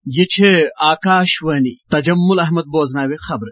یہ آکاشوانی تجمل احمد بوزناوِ خبر.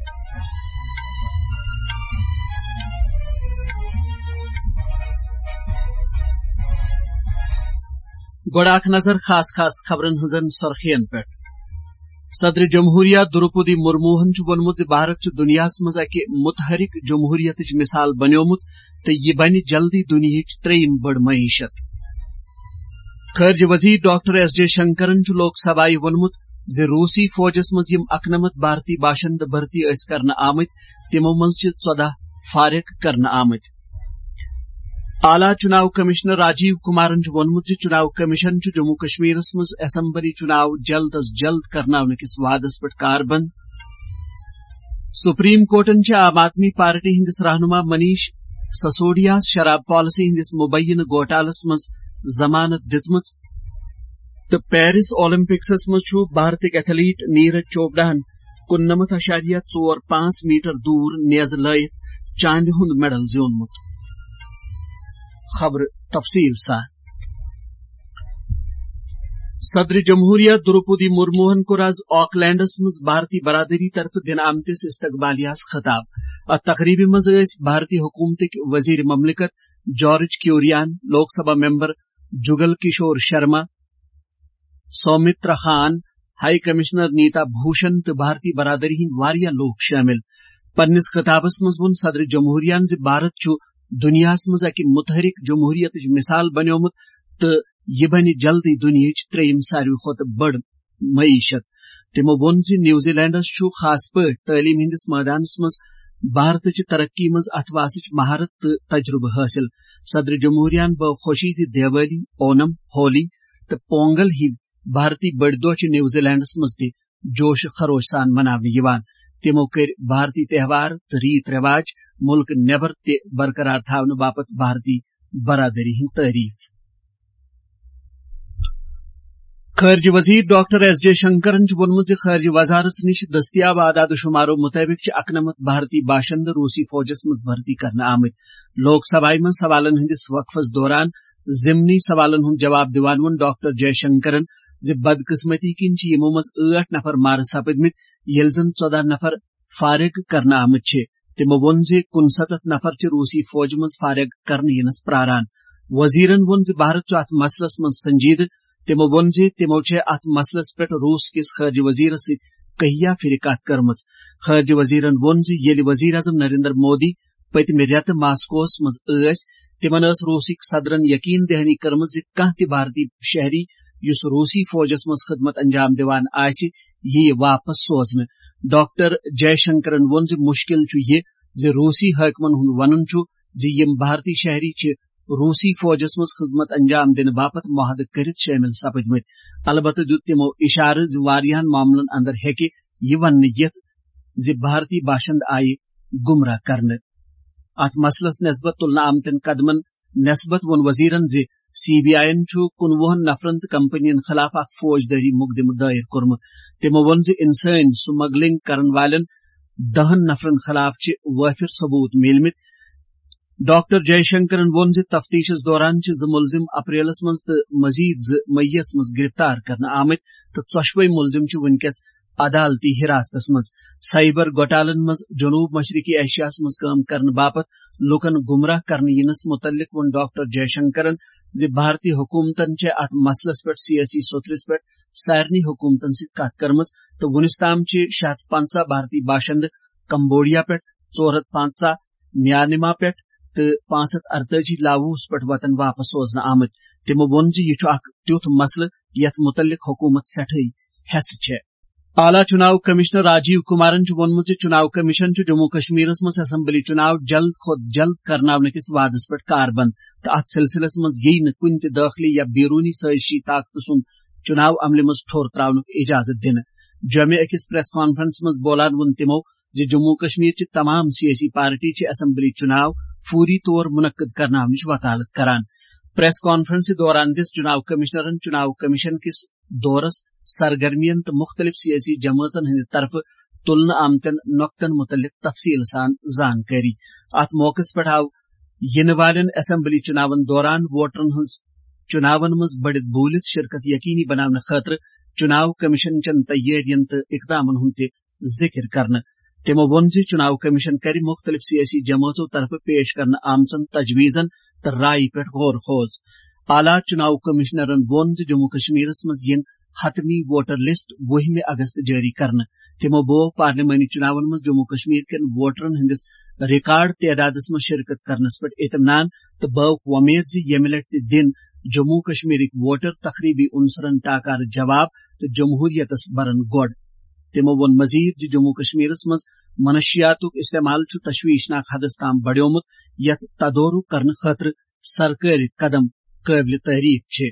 گوڑاک نظر خاص خبرن ہزن سرخین پہ. صدر جمہوریہ دروپدی مرموہن وونمت بھارت دنیاس مز اکہ متحرک جمہوریت مثال بنیومت تو یہ بن جلدی دنیا تریم بڑ معیشت. خارجہ وزیر ڈاکٹر ایس جے شنکرن لوک سبھائی وونمت زِ روسی فوجس مز یم 91 بھارتی باشند بھرتی اس کرنا آمت تمو مز 14 فارغ کرنا آمت. اعلی چناو کمشنر راجیو کمارن وونمت چناو کمیشن جموں کشمیر مز اسمبلی چناو جلد از جلد کرناونہ کس وعدس پہ کاربند. سپریم کورٹن عام آدمی پارٹی ہندس رہنما منیش سسوڈیاس شراب پالیسی ہندس مبینہ گھوٹالس مز ضمانت دژمٕژ تو پیرس اولمپکسس مز بھارتک ایتھلیٹ نیرج چوپڑاہن 99.45 میٹر دور نیز لائت چاندِ ہند میڈل زیونمت. خبر تفصیل سان. صدر جمہوریہ دروپدی مرموہن کور آز آکلینڈس مز بھارتی برادری طرف دن آمتس استقبالیاس خطاب. ات تقریبہ مز بھارتی حکومتک وزیر مملکت George Kurian, Lok Sabha member Jugal Kishore Sharma, Sumitra Khan, high commissioner Nita Bhushan تو بھارتی برادری ہند واریاہ لوک شامل. پنس خطابس مز ون صدر جمہوریہ بھارت دنیاس مز اکہ متحرک جمہوریت مثال بنیومت تو یہ بن جلدی دنیا تریم ساروی کھت بڑ معیشت. تمو وون نیوزی لینڈس خاص پہ تعلیم ہندس میدانس مز بھارت ترقی مز ات واسچ مہارت تو تجربہ حاصل. صدر جمہوریہ بو خوشی دیوالی، اونم، ہولی تو پونگل ہی بھارتی بڑ دہ نیوزی لینڈس مز تہ جوش خروش سان مناونہ. تمو کر بھارتی تہوار تو ریت رواج ملک نیبر تہ برقرار تھاونہ باپت بھارتی برادری ہند تعریف. خارجہ وزیر ڈاکٹر ایس جے شنکرن وونمت خارجہ وزارت نش دستیاب اعداد و شمارو مطابق 91 بھارتی باشند روسی فوجس مز بھرتی کرنا آمت. لوک سبھائی من سوالن ہندس وقفس دوران ضمنی سوالن ہند جواب دیوان ون ڈاکٹر جے شنکرن بدقسمتی کن یمو مز 8 نفر مارٕ سپدمت یل زن 14 نفر فارغ کرنا آمت. تمو وون 69 نفر روسی فوج مز فارغ کرنے ینس پراران. وزیرن وون بھارت ات مسلس مز سنجیدہ. تمو وون تمو ات مسلس پہ روس کس خارجہ وزیرس کہیا پھر کت کرم. خارجہ وزیرن وون یل وزیر اعظم نریندر مودی پتمہ ریت ماسکوس مز تمن روسک صدرن یقین دہانی کرم کھانا تہ بھارتی شہری یس روسی فوجس مز خدمت انجام دیوان آسہ یہ واپس سوزنہ. ڈاکٹر جے شنکرن وون مشکل یہ روسی حاکمن ہند ون یم بھارتی شہری روسی فوجس مز خدمت انجام دن باپت معاہدہ کرت شامل سپدمت. البتہ دت تمو اشارہ واریاہن معاملن اندر ہیکہ یہ ون یت بھارتی باشند آئی گمراہ کرنے. ات مسلس نسبت تلنہ آمتن قدمن نسبت ون وزیرن سی بی آئی 19 نفرن تو کمپنین خلاف اخ فوجداری مقدمہ دائر کورمت. تمو ون انسان سمگلنگ کرن والن 10 نفرن خلاف وافر ثبوت ملمت. ڈاکٹر جے شنکرن وون تفتیشس دوران ملزم اپریلس مز تو مزید مئیس مز گرفتار کرنا آمت تو 4 ملزم ونکس عدالتی حراستس مز. سائبر گھوٹالن مز جنوب مشرقی ایشیاس مز کام کرنے باپت لوکن گمراہ کرنے ینس متعلق ون ڈاکٹر جے شنکرن بھارتی حکومتن ات مسلس پہ سیاسی سوترس پہ سارنی حکومتن کت کرم تو ونس تام 650 بھارتی باشند کمبوڈیا پہ 450 میانما پہ تو 548 لاووس پہ وطن واپس سوزنہ آمت. تمو وون یہ تیوتھ مسئلہ یت متعلق حکومت سٹھے حصہ چھ. اعلی چناو کمشنر راجیو کمارن وونمت چناو کمیشن جموں کشمیر مز اسمبلی چناو جلد کھت جلد کرناونہ کس وعدس پہ کاربند تو ات سلسلس مز یی نہ کن تہ داخلی یا بیرونی سازشی طاقت سند چناو عملہ مز ٹھور تراونک اجازت دن. جمع اکس پریس کانفرنس مز بولان ون تمو جموں کشمیر تمام سیاسی پارٹی اسمبلی چناو فوری طور منعقد کرناونچ وکالت کران. پریس کانفرنس دوران دس چناو کمشنرن چناو کمیشن کس دورس سرگرمین تو مختلف سیاسی جماعتن ہند طرف تلنہ آمتن نقطن متعلق تفصیل سان زانکاری. ات موقع پہ آو ین والن اسمبلی چناون دوران ووٹرن ہز چناون مز بڑت بولت شرکت یقینی بنانے خاطر चुनाव कमिशन चन तैयारियन तो इकदामन हुंद जिक्र करन। तिमो वोन ज चुनाव कमिशन कर मुख्तलिफ सियासी जमातों तरफ पेश करन आमचन तजवीजन तो राय पे गौर खोज। आला चुनाव कमिश्नरन वोन ज जम्मू कश्मीरस मज यिन हतमी वोटर लिस्ट 10 अगस्त जारी करन। तिमो बो पार्लिमानी चुनावन मज जम्मू कश्मीर के वोटरन हंदिस रिकॉर्ड तादादस मज शिरकत करनस पे इत्मीनान तो बौक वमेद ज यमि लट दिन जम्मू कश्मीर वोटर तकरीबी उनसरन टाकार जवाब तो जमहूरियतस बरन गोड। तिमो वोन मजीद ज जम्मू कश्मीरस मज मनशियातुक इस्तेमाल तशवीशनाक हदस ताम बढ़ोमुत यथ तदोरु करन खतर सरकारी कदम काबिल तारीफ छे।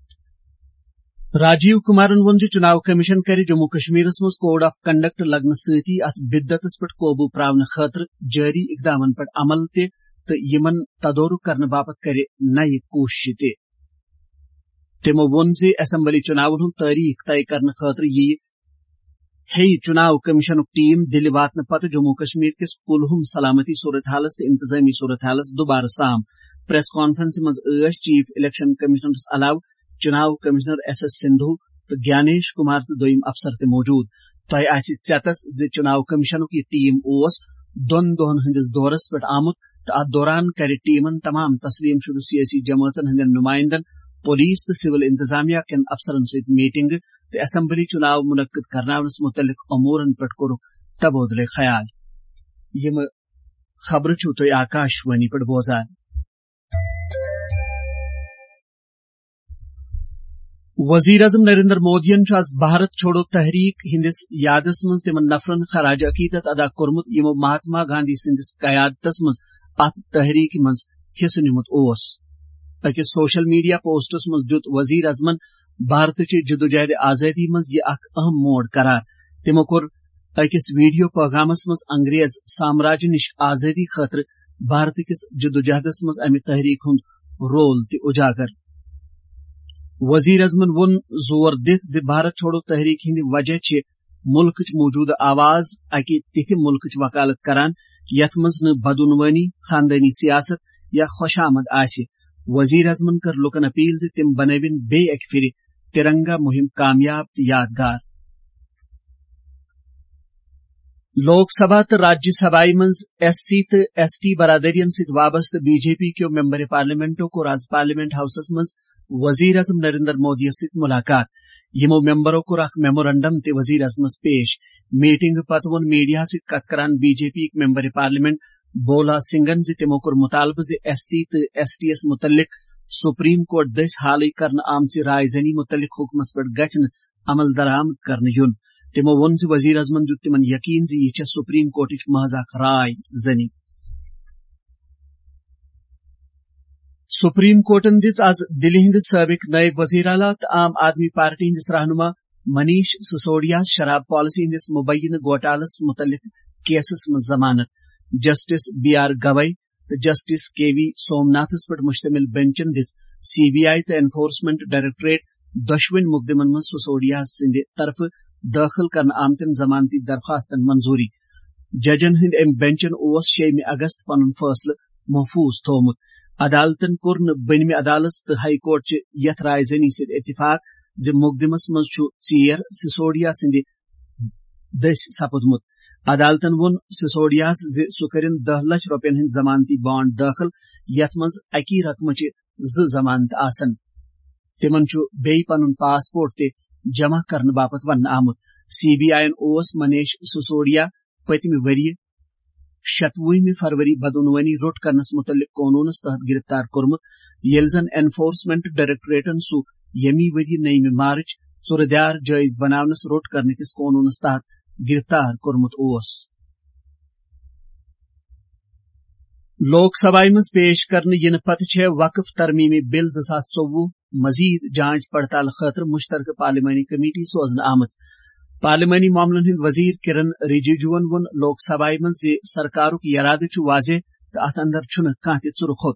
राजीव कुमारन वोन चुनाव कमिशन कर जम्मू कश्मीरस मज कोड ऑफ कंडक्ट लगन सती अत बिद्दतस पे काबू प्रावन खतर जारी इकदामन पे अमल तो यमन तदोरु करने बापत करे नई कोशिश ते। तिमो वोन असेंबली चुनावन हुंद तारीख तय करने खतर यी हे चुनाव कमिशन टीम दिल्ली वातन पत जम्मू कश्मीर किस कुलहुम सलामती सूरत हालस तो इंतजामी सूरत हालस दोबारा साम। प्रेस कॉन्फ्रेंस मज चीफ इलेक्शन कमिश्नर अलाव चुनाव कमिश्नर SS सिंधु तो ज्ञानेश कुमार तो दोयम अफसर ते मौजूद। तय आसि चतस ज चुनाव कमिशन की टीम ओस दोन दोहन हंदिस दौरस पे आमुत तो अत दौरान कर टीमन तमाम तस्लीम शुदा सियासी जमातन हंदन नुमाइंदन पुलिस तो सिविल इंतजामिया केन अफसरन सहित मीटिंग तो असेंबली चुनाव मुनक्कद करनावनस मुतल्लिक अमूरन पे कोर तबादले ख्याल। यम खबर छु तो आकाशवाणी पे बोजान। वजीर आजम नरेंद्र मोदियन आज भारत छोड़ो तहरीक हिंदिस यादस मज तिमन नफरन खराज अकीदत अदा कोरमुत यमो महात्मा गांधी सिंदिस कयादतस मज अत तहरीक मज हिस्स निमुत ओस। अकिस सोशल मीडिया पोस्टस मज दुत वजीर आजमन भारत ची जदोजहद आजादी मज यह अख अहम मोड़ करार। तिमो कोर अकिस वीडियो पैगामस मज अंग्रेज साम्राज्य निश आजादी खतर भारत किस जदोजहदस मज अमि तहरीक हुंद रोल ति उजागर। वजीर आजमन वोन जोर दित ज भारत छोड़ो तहरीक हिंद वजह छे मुल्क मौजूद आवाज अकि तिथ मुल्क वकालत करान यथ मज न बदउनवानी खानदानी सियासत या खुशामद आसि। वजीर आजमन कर लुकन अपील ज तिम बनविन बे एक फिर तिरंगा मुहिम कामयाब तो यादगार। लोकसभा तो राज्यसभाई मज SC तो ST बरादरियन सित वाबस्त बीजेपी के मेंबर पार्लियामेंटो को राज पार्लियामेंट हाउसस मज वजीर आजम नरेंद्र मोदी सित मुलाकात। यमो मेंबरों को रख मेमोरेंडम ते वजीर आजमस पेश। मीटिंग पतवन मीडिया सित कत करान बीजेपी मेंबर पार्लियामेंट बोला सिंगन ज तिमो कोर मुतालबा ज SC तो STS मुतल्लिक सुप्रीम कोर्ट दस हाल करन आमच रायजनी मुतल्लिक हुक्मस पे गचन अमल दरामद करन युन। तिमो वोन ज वजीर आजमन जो तिमन यकीन ज यह सुप्रीम कोर्ट महज राय जनी। सुप्रीम कोर्टन दिस आज दिल्ली हिंद साबिक नायब वजीर आला तो आम आदमी पार्टी हिंदिस रहनुमा मनीष सिसोदिया शराब पॉलिसी हिंदिस मुबैन घोटालस मुतल्लिक केसस में जमानत। जस्टिस BR गवई तो जस्टिस KV सोमनाथस पर मुश्तमिल बेंचन दिस CBI तो एनफोर्समेंट डायरेक्टरेट दशविन मुकदमन में सिसोदिया सिंध तरफ दाखिल करन आमतन जमानती दरखास्तन मंजूरी। जजन हिंद एम बेंचन ओस 6 अगस्त पनुन फैसला महफूज थोमुत। अदालतन कोर बनमे अदालत तो हाई कोर्ट च यथ रायजनी सिद इत्तिफाक ज मुकदमस मज छु चीर सिसोदिया सिंध दस सपुदमुत। अदालतन वोन सिसोदिया ज सु करिन 10 लाख रुपयन हिंद जमानती बॉन्ड दाखिल यथ मज अकी रकम च 2 जमानत आसन। तिमन छु बेई पनुन पासपोर्ट ते जमा करने बापत वन आमुत। CBI ओस मनीष सिसोदिया पतम वरिय 27 फरवरी बदउनवानी रोट करनस मुतल्लिक कानूनस तहत गिरफ्तार कोरमुत। येल जन एनफोर्समेंट डायरेक्टरेटन सु यमी वरिय 9 मार्च सुरदार जायज बनावनस रोट करने किस कानूनस तहत गिरफ्तार कोरमुत ओस। लोकसभा मज पेश करने यिन पत छे वक्फ तरमीमी बिल 2024 मजीद जांच पड़ताल खतर मुश्तरक पार्लिमानी कमेटी सोजन आमच। पार्लिमानी मामलन हिंद वजीर किरण रिजिजुवन वोन लोकसभा मज सरकारुक इरादे छु वाजे तो अत अंदर छुन कांति चुरखोत।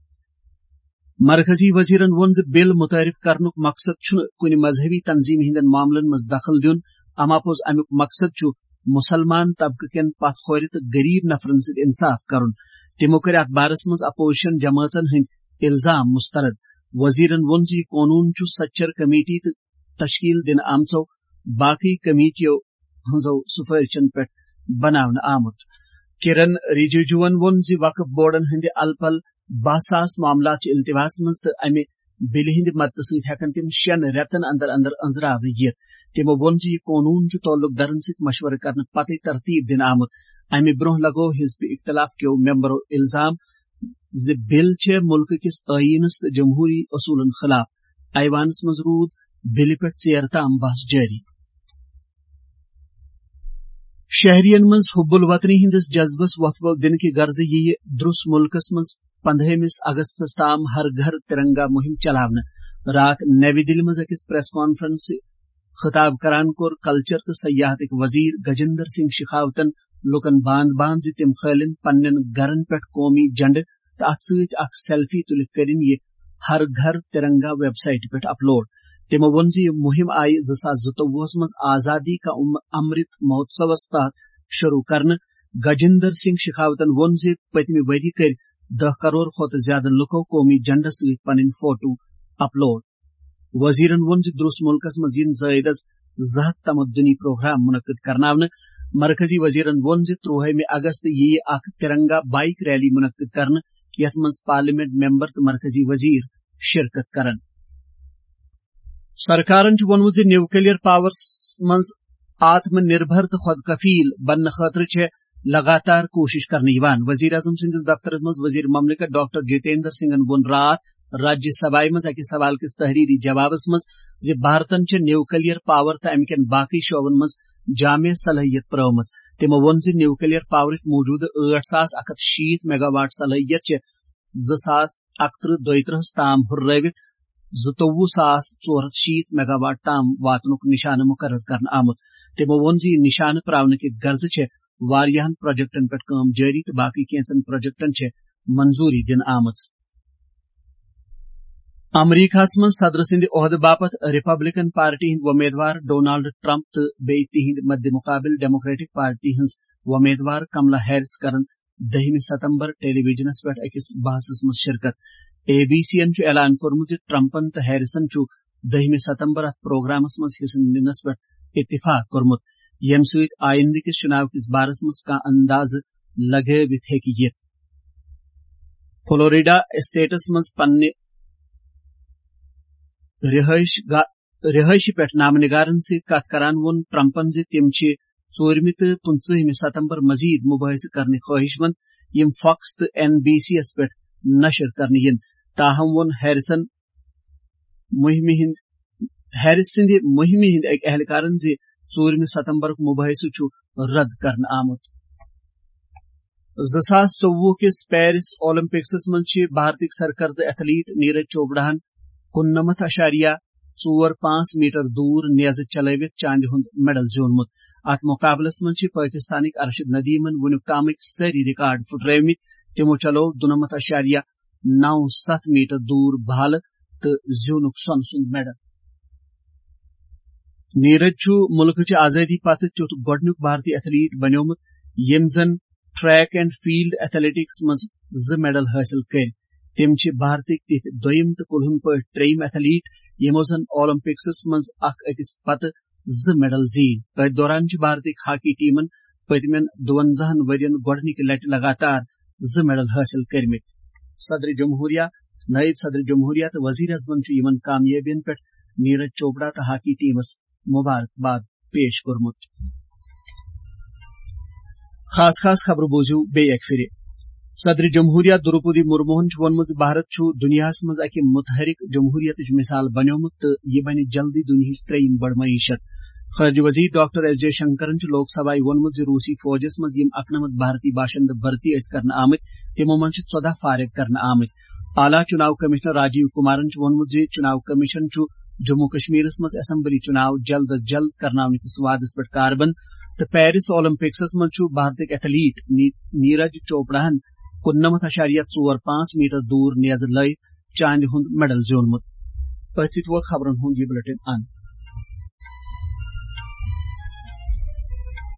मरकजी वजीरन वोन ज बिल मुतारिफ करनुक मकसद छुन कुनि मजहबी तंजीम हिंदन मामलन मज दखल दियुन अमापोज अमुक मकसद छु मुसलमान तबक केन पथखोर तो गरीब नफरन सिद इंसाफ करुन। तिमो कर अत बारस मज अपोजिशन जमातन हिंद इल्जाम मुस्तरद। वजीरन वोन ज कानून छु सच्चर कमेटी تشکیل دن آمژو باقی کمیٹیو ہنزو سفارشن پہ بناون آمت. کرن رجیجوون وون زِ وقف بورڈن ہند الپل 10,000 معاملات چھ التواس مز تو امہ بل ہند مدد ست ہیکن تم 6 رٮ۪تن اندر اندر انزراو یت. تمو وون زِ یہ قونون چھ تعلق دارن ست مشورہ کرنے پتہ ترتیب دن آمت. امہ برہ لگو حزب اختلاف کیو ممبرو الزام زِ بل چھ ملک کس آئینس تو جمہوری اصولن خلاف. ایوانس مز رود بل پہ ژیر تام بحث جاری. شہرین مز حب الوطنی ہندس جذبس وفو دن کی غرض یہ درس ملکس مز 15 اگست تام ہر گھر ترنگا مہم چلاونا. رات نئی دلی مز اکس پریس کانفرنس خطاب کران کور کلچر تو سیاحت وزیر گجندر سنگھ شیخاوتن لوکن باند باند زِ تم کھالن پنن گھرن پہ قومی جنڈ تو ات ست اخ سیلفی تلت کرن یہ ہر گھر ترنگا ویب سائٹ پہ اپلوڈ. تمو وون زِ یہ مہم آئی 2024 مز آزادی کا امرت مہوتسوس تحت شروع کرنے. گجندر سنگھ شیخاوتن وون زِ پتمہ وری کر 10 کروڑ کھت زیادہ لکو قومی جنڈس ست پن فوٹو اپلوڈ. وزیرن وون زِ درس ملکس مز ین زائد از 200 تمدنی پروگرام منعقد کرناونہ. مرکزی وزیرن وون زِ 13 اگست یہ اخ ترنگا بائک ریلی منعقد کرنے یت مز پارلیمنٹ ممبر تو مرکزی وزیر شرکت کرن. سرکارن وونمت زِ نیوکلیر پاورس مز آتم نربھر تو خود کفیل بننے خاطر لگاتار کوشش کرنے یوان. وزیر اعظم سندس دفتر مز وزیر مملکت ڈاکٹر جتیندر سنگھن وون رات راجیہ سبھا مز اکہ سوال کس تحریری جوابس مز زِ بھارتن نیوکلیر پاور تو امکین باقی شعبن مز جامع صلاحیت پرٲومٕژ. تمو وون زِ نیوکلیر پاورک موجودہ 8,160 میگا واٹ صلاحیت 2031-32 تام ہُررٲوِتھ 22,460 میگا واٹ تام واتنک نشانہ مقرر کرنا آمت. تمو وون زِ یہ نشانہ پراونہ کی غرض واریاہن پروجیکٹن پہ کام جاری تو باقی کینچن پروجیکٹن منظوری دن آمت. امریکہ مز صدر سند عہدہ باپت ریپبلکن پارٹی ہند امیدوار ڈونالڈ ٹرمپ تو بیٚیہِ تہند مد مقابل ڈیموکریٹک پارٹی ہز امیدوار کملا ہیرس کرن 10 ستمبر ٹیلی ویژنس پہ اکس بحثس مز شرکت. ABC ین اعلان کورمت ٹرمپن تو ہیرسن 10 ستمبر ات پروگرامس مز حصہ ننس پہ اتفاق کورمت یم ست آئندہ کس چناو کس بارس مز کھانا انداز لگٲوِتھ ہیکہِ یِتھ. فلوریڈا اسٹیٹس مز پننہ رہائش پہ نامہ نگارن ست کت کران وون ٹرمپن زِ تم 4 تو 15 ستمبر مزید مباحثہ کرنے خواہش مند یم فاکس تو NBC یس پہ نشر کرنے ین. تاہم وون ہیرس سند مہم ہند اک اہلکارن زِ 4 ستمبر مباحثہ رد کرنا آمت. 2024 کس پیرس اولمپکسس مز بھارتک سرکردہ ایتھلیٹ نیرج چوپڑاہن 49.45 میٹر دور نیزہ چلٲوِتھ چاندِ ہُنٛد میڈل زیوٗنمُت. اتھ مقابلس مز پاکستانک ارشد ندیمن ونیُک تامٕکۍ سٲری ریکارڈ پھُٹرٲومٕتۍ. تمو چلو 92.97 میٹر دور بھالہ تو زیوٗنُکھ سۄنہٕ سُنٛد میڈل. نیرج ملکٕچ آزٲدی پتہٕ تیُتھ گۄڈنیُک بھارتی ایتھلیٹ بنیومُت ییٚمۍ زن ٹریک اینڈ فیلڈ ایتھلیٹکس مز 2 میڈل حٲصِل کٔرۍ. تم بھارتک تِتھ دوٚیِم تو کُلہُم پٲٹھۍ ترٛیٚیِم ایتھلیٹ یمو زن اولمپکسس مز اکھ أکِس پتہٕ 2 میڈل زیٖنۍ. أتھۍ دوران بھارتک ہاکی ٹیمن پٔتمٮ۪ن 52 ؤرین گۄڈنِکہِ لٹہِ لگاتار 2 میڈل حٲصِل کٔرمٕتۍ. صدر جمہوریہ نائب صدر جمہوریہ تو وزیر اعظمن یمن کامیٲبین پٮ۪ٹھ نیرج چوپڑا تو ہاکی ٹیمس مبارکباد پیش کورمُت. خاص خبر بوزیو بیٚیہِ اکہِ پھِرِ. صدر جمہوریہ دروپدی مرموہن وونمت بھارت دنیا مز اکہ متحرک جمہوریت مثال بنیومت تو یہ بنہ جلدی دنہچ 3 بڑ معیشت. خارجہ وزیر ڈاکٹر ایس جے شنکرن لوک سبھا وونمت روسی فوجس مز یم 91 بھارتی باشند بھرتی کرنے آمت تمو من 14 فارغ کرنے آمت. اعلیٰ چناو کمشنر راجیو کمارن وونمت چناو کمیشن جموں کشمیرس مز اسمبلی چناو جلد از جلد کرناونہ کس وعدس پہ کاربند. تو پیرس اولمپکسس مز بھارتک ایتھلیٹ نیرج چوپڑاہن 49.45 میٹر دور نیزہ لٲیِتھ چاندِ ہُنٛد میڈل زیوٗنمُت. أتھۍ سۭتۍ ووت خبرن ہُنٛد یہ بُلیٹن اند.